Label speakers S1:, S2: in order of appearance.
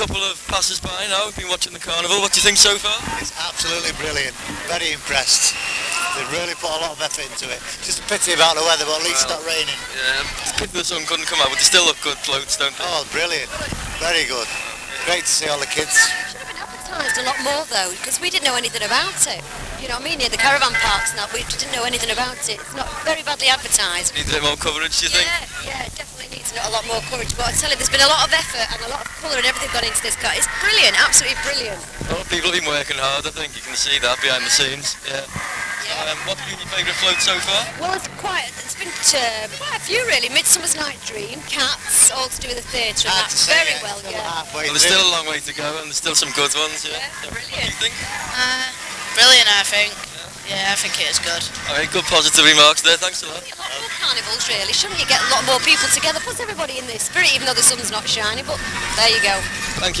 S1: Couple of passers-by now, we've been watching the carnival. What do you think so far?
S2: It's absolutely brilliant. Very impressed. They really put a lot of effort into it. Just a pity about the weather, but at least it's not raining.
S1: Yeah, it's a pity the sun couldn't come out, but they still look good floats, don't they?
S2: Oh, brilliant. Very good. Great to see all the kids.
S3: Should have been advertised a lot more though, because we didn't know anything about it. You know what I mean? Near the caravan parks and that, we didn't know anything about it. It's not very badly advertised.
S1: Needs a bit more coverage, do you think?
S3: Yeah, it definitely needs a lot more courage. But I tell you, there's been a lot of effort and a lot of colour and everything gone into this car. It's brilliant, absolutely brilliant.
S1: A lot of people have been working hard, I think you can see that behind the scenes. Yeah. What's been your favourite float so far?
S3: Well, it's been quite a few really. Midsummer's Night Dream, Cats, all to do with the theatre and that. Very well, yeah.
S1: Well, there's still a long way to go and there's still some good ones, yeah.
S3: Brilliant.
S1: What do you think?
S4: Brilliant, I think. Yeah, I think it is good.
S1: Alright, good positive remarks there, thanks a lot.
S3: A lot more carnivals really, shouldn't you get a lot more people together, plus everybody in this spirit, even though the sun's not shining, but there you go.
S1: Thank you.